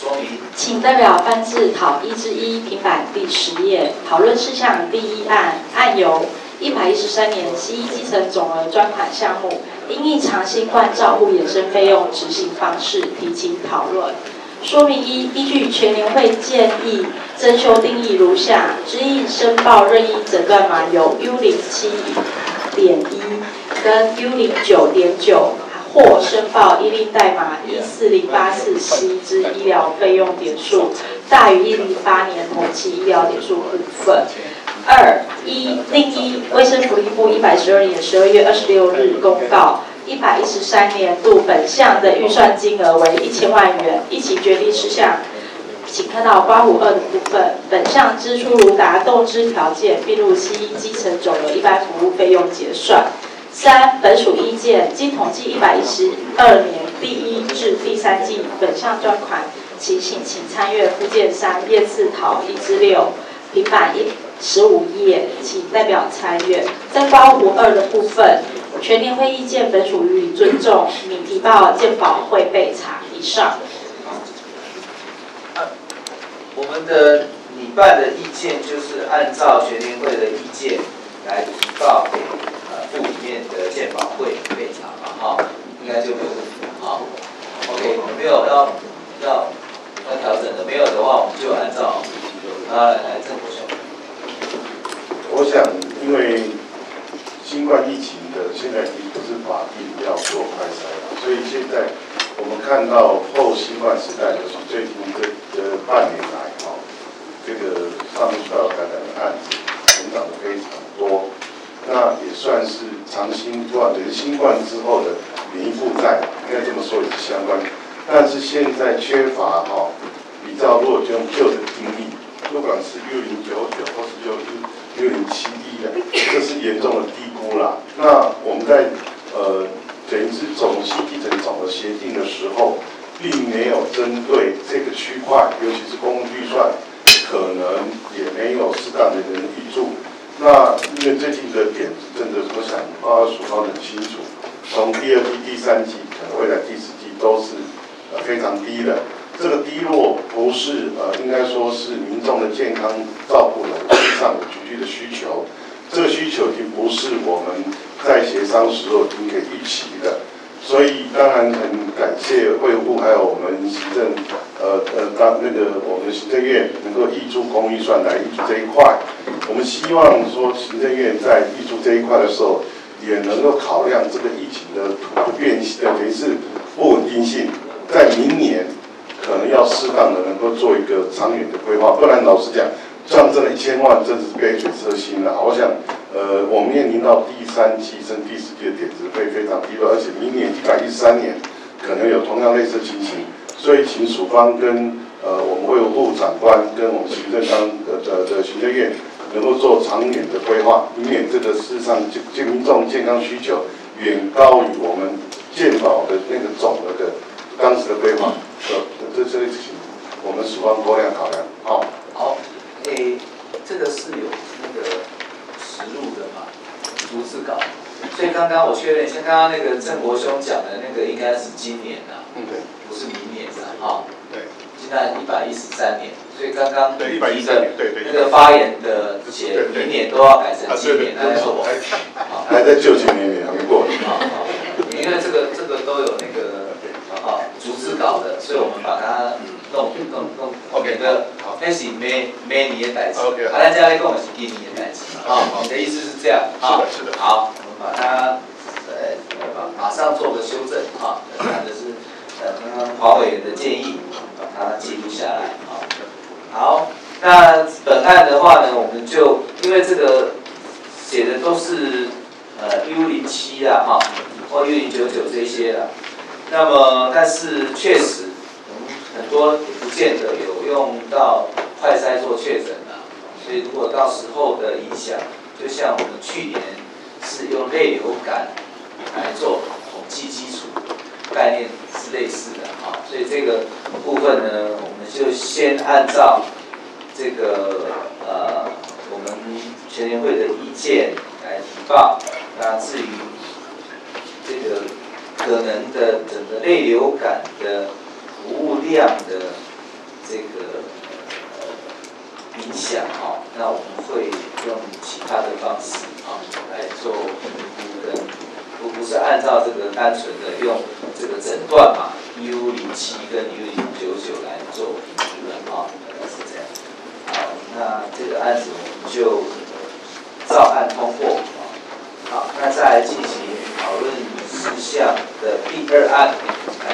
说明。 请代表翻至讨1之1平板第10页，讨论事项第1案，案由113年西医基层总额专款项目，因应长新冠照护衍生费用执行方式提起讨论。说明一，依据全联会建议增修定义如下：指引申报任意诊断码由 U07.1 跟 U09.9。或申报依令代码14084C 之医疗费用点数大于108年同期医疗点数部分。另依卫生福利部112年12月26日公告，113年度本项的预算金额为1000万元，一起决定事项。请看到刮胡2的部分，本项支出如达动之条件，并入西医基层总额一般服务费用结算。3. 本属意见，经统计112年第1至第3季本项专款情形，请参阅附件3页4讨1-6平板15页，请代表参阅。在刮胡2的部分，全联会意见本属予以尊重，拟提报健保会备查。以上。 我们的拟办的意见就是按照全联会的意见来提报给部里面的健保会备查嘛，哈，应该就没有问题了，好 ，OK， 没有要调整的，没有的话，我们就按照来郑国雄。 我想，因为新冠疫情的现在已经不是法定要做快筛了，所以现在我们看到后新冠时代，就是最近这半年来，哈，这个上呼吸道感染的案子成长得非常多。那也算是长新冠，也是新冠之后的免疫负债，应该这么说也是相关。但是现在缺乏比较如果就用旧的定义，不管是6099或是607D 的，这是严重的低估啦。那我们在等于是总西基层总额协定的时候，并没有针对这个区块，尤其是公共预算，可能也没有适当的人预注。那因为最近的点真的，我想署方很清楚，从第2季、第3季，可能未来第4季都是非常低的。这个低落不是应该说是民众的健康照顾的上有急剧的需求，这个需求已经不是我们在协商时候已经可以预期的。所以当然很感谢卫福部还有我们行政我们行政院能够挹注公预算来挹注这一块。我们希望说行政院在挹注这一块的时候，也能够考量这个疫情的不变性，等于是不稳定性，在明年可能要适当的能够做一个长远的规划，不然老实讲，像这1000万真的是杯水车薪了。我想我们面临到第3季甚至第4季的点子会非常低落，而且明年113年可能有同样类似的情形，所以请署方跟我们卫福部长官跟我们行政院能够做长远的规划，以免这个事实上民众健康需求远高于我们健保的那个总额的当时的规划，这事情我们署方多量考量。 好，这个是有那个实入的嘛，逐字稿。所以刚刚我确认一下，刚刚那个郑国兄讲的那个应该是今年啊， 对， 不是明年的哈。对，现在113年，所以刚刚对113年，对那个发言的写明年都要改成今年，那是我还在19年还没过。 因为这个都有那个逐字稿的，所以我们把它弄 OK 的，那是每年的代志。OK， 咱家咧讲的是今年的代志你的意思是这样是的。 好，我们把它马上做个修正看的是刚刚黄委员的建议，把它记录下来好，那本案的话呢，我们就因为这个写的都是U07啦或U099这些啦，那么但是确实我们很多也不见得有用到快筛做确诊啦，所以如果到时候的影响，就像我们去年是用类流感来做统计基础，概念是类似的所以这个部分呢，我们就先按照这个我们全联会的意见来提报。那至于这个可能的整个类流感的服务量的他的方式来做评估跟，不是按照这个单纯的用这个诊断码 U07跟 U099来做评估的是这样。好，那这个案子我们就照案通过。好，那再来进行讨论事项的第2案。